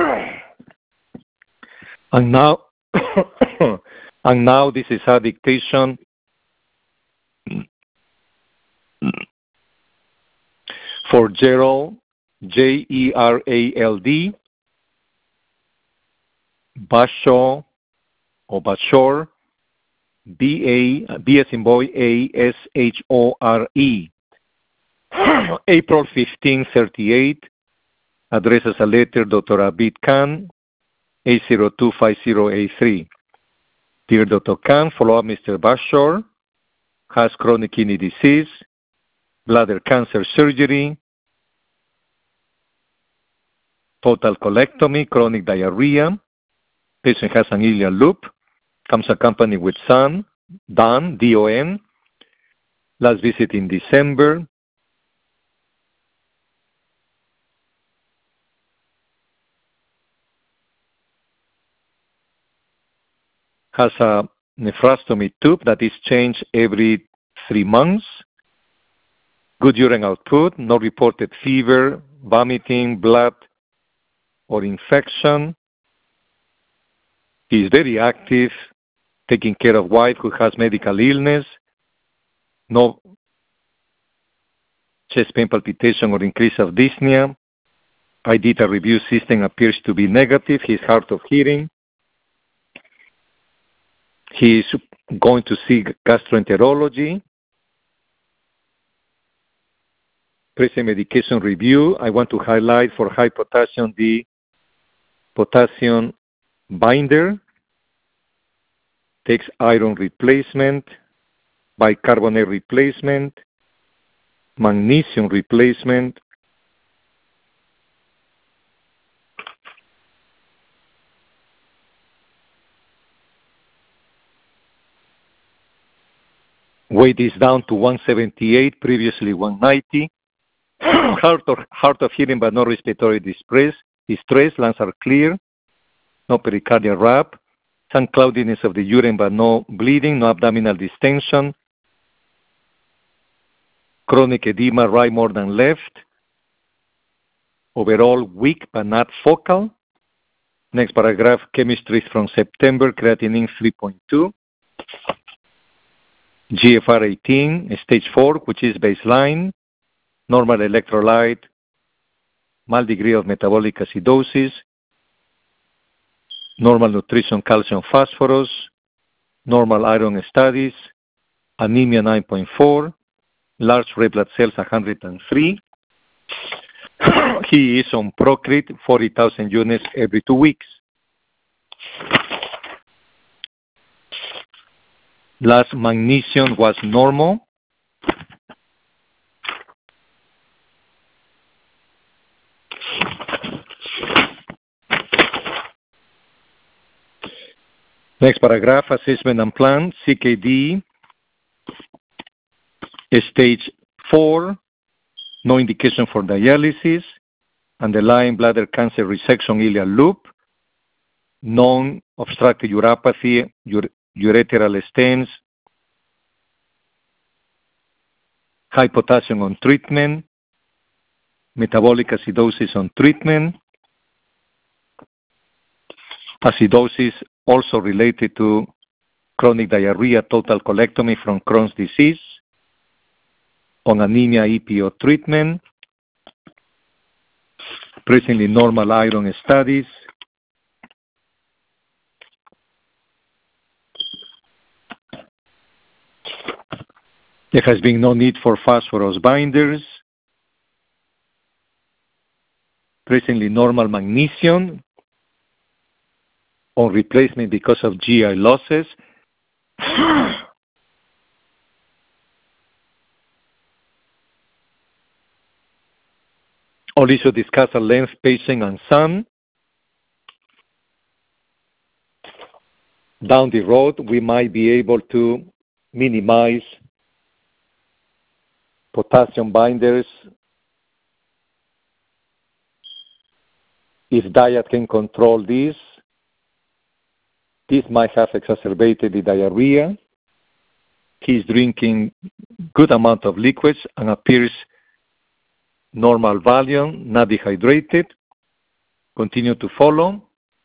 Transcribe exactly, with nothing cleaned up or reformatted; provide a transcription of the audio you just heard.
and now, and now this is a dictation for Gerald, J E R A L D, Bashaw, or Bashor, B A B as in boy A S H O R E, April fifteenth, thirty-eight, addresses a letter Doctor Abid Khan, eight zero two five zero eight three. Dear Doctor Khan, follow up Mister Bashor, has chronic kidney disease, bladder cancer surgery, total colectomy, chronic diarrhea. Patient has an ileal loop, comes accompanied with son, Don, D O N. Last visit in December. Has a nephrostomy tube that is changed every three months. Good urine output, no reported fever, vomiting, blood, or infection. He is very active, taking care of wife who has medical illness, no chest pain, palpitation, or increase of dyspnea. I did a review system, appears to be negative. He's hard of hearing. He is going to see gastroenterology. Present medication review. I want to highlight for high potassium the potassium binder. Takes iron replacement, bicarbonate replacement, magnesium replacement, weight is down to one seventy-eight, previously one ninety. Hard of, hard of hearing but no respiratory distress. Distress, lungs are clear. No pericardial wrap. Some cloudiness of the urine but no bleeding, no abdominal distension. Chronic edema, right more than left. Overall weak but not focal. Next paragraph, chemistry from September, creatinine three point two. G F R eighteen, stage four, which is baseline. Normal electrolyte, mild degree of metabolic acidosis. Normal nutrition, calcium, phosphorus. Normal iron studies. Anemia nine point four. Large red blood cells one hundred three. He is on Procrit, forty thousand units every two weeks. Last magnesium was normal. Next paragraph, assessment and plan, C K D, stage four, no indication for dialysis, underlying bladder cancer resection ileal loop, non-obstructive uropathy, ure ureteral stents, high potassium on treatment, metabolic acidosis on treatment, acidosis also related to chronic diarrhea, total colectomy from Crohn's disease, on anemia E P O treatment, presently normal iron studies, there has been no need for phosphorus binders, presently normal magnesium, on replacement because of G I losses. Also discuss at length patient and son. Down the road, we might be able to minimize potassium binders if diet can control this. This might have exacerbated the diarrhea. He's drinking good amount of liquids and appears normal volume, not dehydrated. continue to follow.